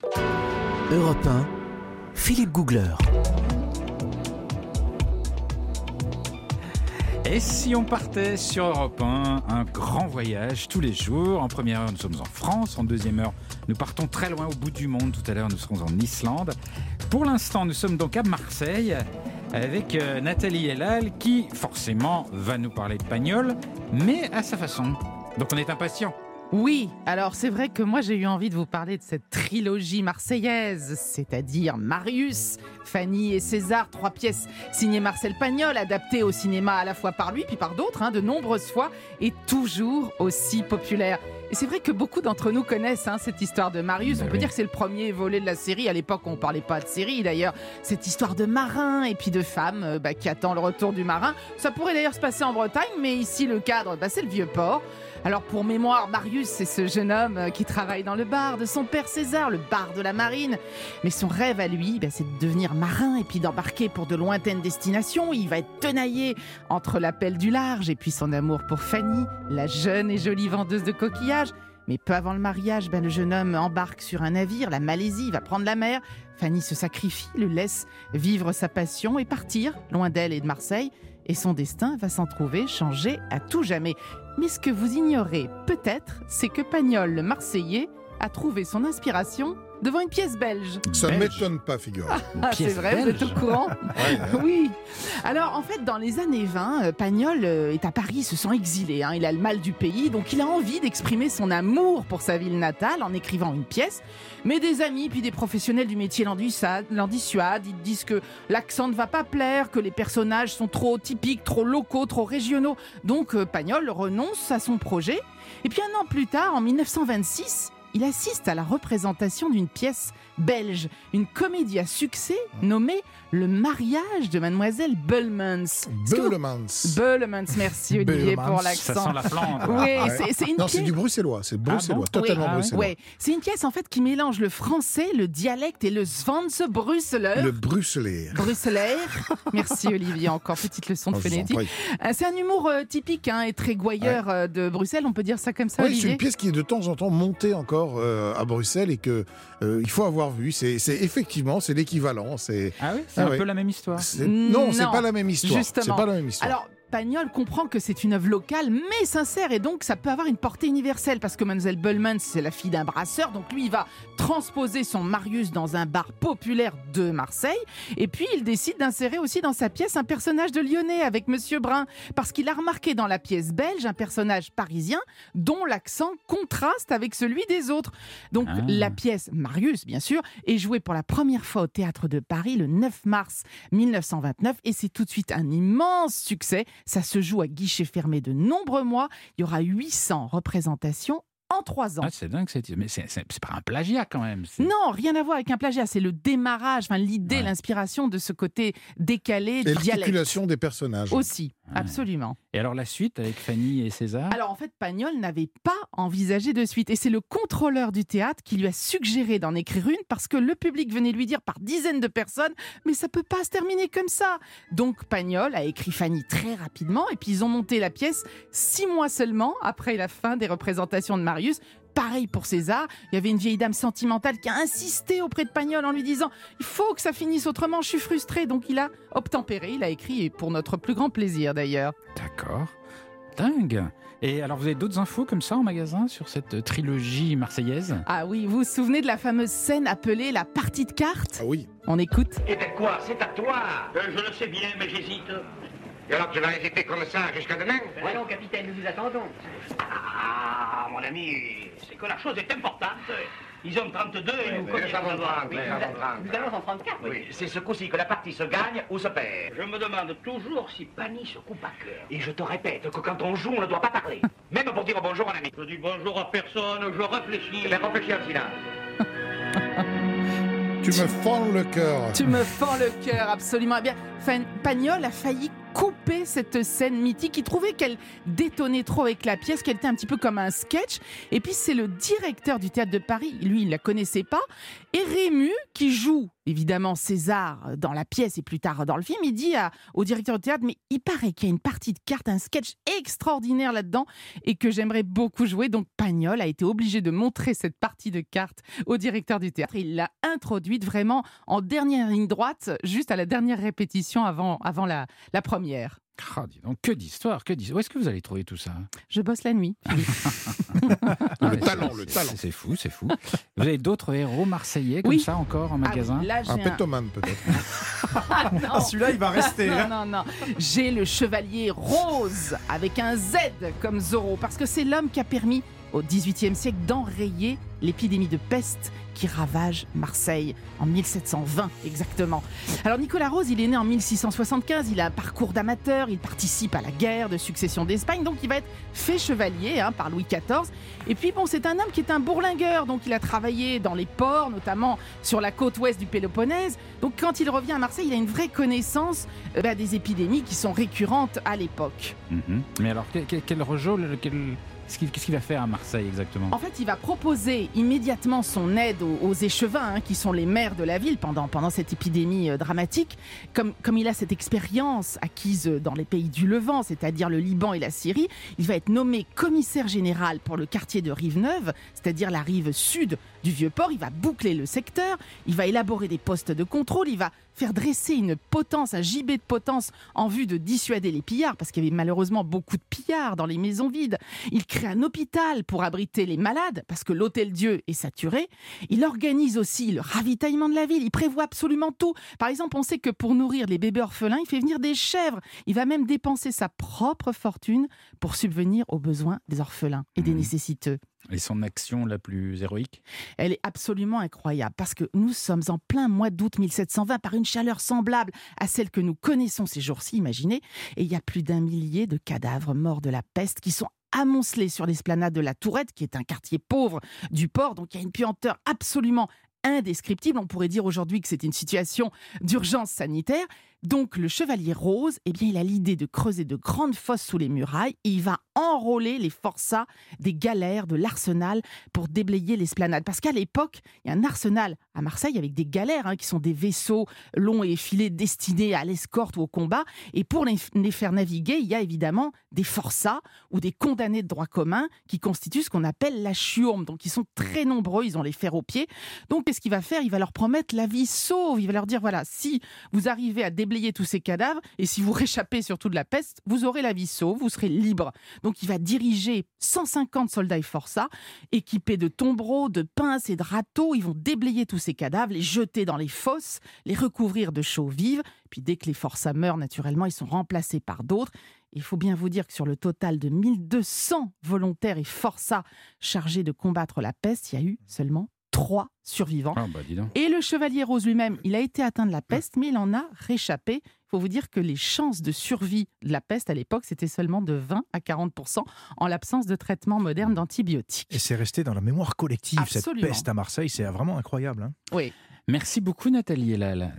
Europe 1, Philippe Googler. Et si on partait sur Europe 1, un grand voyage tous les jours. En première heure, nous sommes en France. En deuxième heure, nous partons très loin au bout du monde. Tout à l'heure, nous serons en Islande. Pour l'instant, nous sommes donc à Marseille avec Nathalie Elal qui, forcément, va nous parler de Pagnol, mais à sa façon. Donc on est impatients. Oui, alors c'est vrai que moi j'ai eu envie de vous parler de cette trilogie marseillaise, c'est-à-dire Marius, Fanny et César, 3 pièces signées Marcel Pagnol, adaptées au cinéma à la fois par lui puis par d'autres, de nombreuses fois, et toujours aussi populaires. Et c'est vrai que beaucoup d'entre nous connaissent cette histoire de Marius. On peut dire que c'est le premier volet de la série. À l'époque, on ne parlait pas de série d'ailleurs. Cette histoire de marin et puis de femme qui attend le retour du marin. Ça pourrait d'ailleurs se passer en Bretagne, mais ici le cadre, c'est le Vieux-Port. Alors pour mémoire, Marius, c'est ce jeune homme qui travaille dans le bar de son père César, le bar de la marine. Mais son rêve à lui, c'est de devenir marin et puis d'embarquer pour de lointaines destinations. Il va être tenaillé entre l'appel du large et puis son amour pour Fanny, la jeune et jolie vendeuse de coquillages. Mais peu avant le mariage, le jeune homme embarque sur un navire, la Malaisie, il va prendre la mer. Fanny se sacrifie, le laisse vivre sa passion et partir, loin d'elle et de Marseille. Et son destin va s'en trouver changé à tout jamais. Mais ce que vous ignorez peut-être, c'est que Pagnol, le Marseillais, a trouvé son inspiration devant une pièce belge. Ça ne m'étonne pas, figure. C'est vrai, vous êtes au courant? Oui. Alors, en fait, dans les années 20, Pagnol est à Paris, se sent exilé. Il a le mal du pays, donc il a envie d'exprimer son amour pour sa ville natale en écrivant une pièce. Mais des amis puis des professionnels du métier l'en dissuadent. Ils disent que l'accent ne va pas plaire, que les personnages sont trop typiques, trop locaux, trop régionaux. Donc, Pagnol renonce à son projet. Et puis un an plus tard, en 1926, il assiste à la représentation d'une pièce belge, une comédie à succès nommée Le mariage de Mademoiselle Beulemans. Beulemans, merci Olivier pour l'accent. Ça sent la Flandre. Oui, c'est une pièce... c'est du bruxellois, totalement bruxellois. Oui. C'est une pièce en fait qui mélange le français, le dialecte et le Svanse bruxeleur. Le bruxelaire. Merci Olivier, encore petite leçon de phonétique. C'est un humour typique et très gouailleur de Bruxelles, on peut dire ça comme ça, Olivier. C'est une pièce qui est de temps en temps montée encore à Bruxelles et que il faut avoir vu. C'est effectivement, c'est l'équivalent. Ah oui, c'est un peu la même histoire. Non, c'est pas la même histoire. Justement. C'est pas la même histoire. Alors, Pagnol comprend que c'est une œuvre locale mais sincère et donc ça peut avoir une portée universelle parce que Mademoiselle Beulemans, c'est la fille d'un brasseur, donc lui il va transposer son Marius dans un bar populaire de Marseille et puis il décide d'insérer aussi dans sa pièce un personnage de Lyonnais avec Monsieur Brun parce qu'il a remarqué dans la pièce belge un personnage parisien dont l'accent contraste avec celui des autres. Donc la pièce Marius, bien sûr, est jouée pour la première fois au Théâtre de Paris le 9 mars 1929 et c'est tout de suite un immense succès. Ça se joue à guichet fermé de nombreux mois. Il y aura 800 représentations en 3 ans. C'est dingue, mais c'est pas un plagiat quand même. Non, rien à voir avec un plagiat. C'est le démarrage, l'idée, l'inspiration de ce côté décalé, et dialecte. l'articulation des personnages. Aussi, absolument. Et alors la suite avec Fanny et César ? Alors en fait, Pagnol n'avait pas envisagé de suite. Et c'est le contrôleur du théâtre qui lui a suggéré d'en écrire une parce que le public venait lui dire par dizaines de personnes « Mais ça peut pas se terminer comme ça !» Donc Pagnol a écrit Fanny très rapidement et puis ils ont monté la pièce 6 mois seulement après la fin des représentations de Marius. Pareil pour César, il y avait une vieille dame sentimentale qui a insisté auprès de Pagnol en lui disant « Il faut que ça finisse autrement, je suis frustré ». Donc il a obtempéré, il a écrit, et pour notre plus grand plaisir d'ailleurs. D'accord, dingue. Et alors vous avez d'autres infos comme ça en magasin sur cette trilogie marseillaise ? Ah oui, vous vous souvenez de la fameuse scène appelée la partie de cartes ? Ah oui. On écoute. Et ben quoi, c'est à toi. Je le sais bien, mais j'hésite. Et alors tu vas hésiter comme ça jusqu'à demain? Voyons, capitaine, nous vous attendons. Ah, mon ami, c'est que la chose est importante. Ils ont 32 et nous Nous avons 30, Oui, nous avons 30. nous allons en 34. Oui, c'est ce coup-ci que la partie se gagne ou se perd. Je me demande toujours si Pani se coupe à cœur. Et je te répète que quand on joue, on ne doit pas parler. Même pour dire bonjour, mon ami. Je dis bonjour à personne, je réfléchis. Eh bien, réfléchis en silence. Tu me fends le cœur. Tu me fends le cœur, absolument. Eh bien, Pagnol a failli couper coupé cette scène mythique. Il trouvait qu'elle détonnait trop avec la pièce, qu'elle était un petit peu comme un sketch. Et puis c'est le directeur du théâtre de Paris, lui il ne la connaissait pas, et Rému, qui joue évidemment César dans la pièce et plus tard dans le film, il dit au directeur du théâtre, mais il paraît qu'il y a une partie de cartes, un sketch extraordinaire là-dedans et que j'aimerais beaucoup jouer. Donc Pagnol a été obligé de montrer cette partie de cartes au directeur du théâtre. Il l'a introduite vraiment en dernière ligne droite, juste à la dernière répétition avant la première. Ah, dis donc, que d'histoire, que d'histoire. Où est-ce que vous allez trouver tout ça? Je bosse la nuit, Philippe. Le talent. C'est fou, c'est fou. Vous avez d'autres héros marseillais comme ça encore en magasin? Oui, là, j'ai Un pétomane peut-être. non. Celui-là, il va rester. Non. J'ai le chevalier rose avec un Z comme Zorro, parce que c'est l'homme qui a permis au XVIIIe siècle d'enrayer l'épidémie de peste qui ravage Marseille en 1720 exactement. Alors Nicolas Rose, il est né en 1675, il a un parcours d'amateur, il participe à la guerre de succession d'Espagne, donc il va être fait chevalier par Louis XIV. Et puis bon, c'est un homme qui est un bourlingueur, donc il a travaillé dans les ports, notamment sur la côte ouest du Péloponnèse. Donc quand il revient à Marseille, il a une vraie connaissance des épidémies qui sont récurrentes à l'époque. Mais alors, quel rôle, qu'est-ce qu'il va faire à Marseille exactement? En fait, il va proposer immédiatement son aide aux échevins, qui sont les maires de la ville pendant cette épidémie dramatique. Comme il a cette expérience acquise dans les pays du Levant, c'est-à-dire le Liban et la Syrie, il va être nommé commissaire général pour le quartier de Rive-Neuve, c'est-à-dire la rive sud du Vieux-Port. Il va boucler le secteur, il va élaborer des postes de contrôle, il va faire dresser une potence, un gibet de potence en vue de dissuader les pillards, parce qu'il y avait malheureusement beaucoup de pillards dans les maisons vides. Il crée un hôpital pour abriter les malades, parce que l'Hôtel-Dieu est saturé. Il organise aussi le ravitaillement de la ville, il prévoit absolument tout. Par exemple, on sait que pour nourrir les bébés orphelins, il fait venir des chèvres. Il va même dépenser sa propre fortune pour subvenir aux besoins des orphelins et des nécessiteux. Et son action la plus héroïque? Elle est absolument incroyable, parce que nous sommes en plein mois d'août 1720, par une chaleur semblable à celle que nous connaissons ces jours-ci, imaginez, et il y a plus d'1 millier de cadavres morts de la peste qui sont amoncelés sur l'esplanade de la Tourette, qui est un quartier pauvre du port. Donc il y a une puanteur absolument indescriptible. On pourrait dire aujourd'hui que c'est une situation d'urgence sanitaire. Donc le chevalier rose, il a l'idée de creuser de grandes fosses sous les murailles et il va enrôler les forçats des galères de l'arsenal pour déblayer l'esplanade. Parce qu'à l'époque, il y a un arsenal à Marseille avec des galères qui sont des vaisseaux longs et effilés destinés à l'escorte ou au combat. Et pour les faire naviguer, il y a évidemment des forçats ou des condamnés de droit commun qui constituent ce qu'on appelle la chiourme. Donc ils sont très nombreux, ils ont les fers aux pieds. Donc qu'est-ce qu'il va faire? Il va leur promettre la vie sauve. Il va leur dire, voilà, si vous arrivez à déblayer tous ces cadavres et si vous réchappez surtout de la peste, vous aurez la vie sauve, vous serez libre. Donc il va diriger 150 soldats et forçats équipés de tombereaux, de pinces et de râteaux. Ils vont déblayer tous ces cadavres, les jeter dans les fosses, les recouvrir de chaux vives. Puis dès que les forçats meurent, naturellement, ils sont remplacés par d'autres. Il faut bien vous dire que sur le total de 1200 volontaires et forçats chargés de combattre la peste, il y a eu seulement 3 survivants. Dis donc. Et le chevalier rose lui-même, il a été atteint de la peste, mais il en a réchappé. Il faut vous dire que les chances de survie de la peste à l'époque, c'était seulement de 20 à 40% en l'absence de traitement moderne d'antibiotiques. Et c'est resté dans la mémoire collective, Absolument. cette peste à Marseille, c'est vraiment incroyable. Oui. Merci beaucoup Nathalie Elal.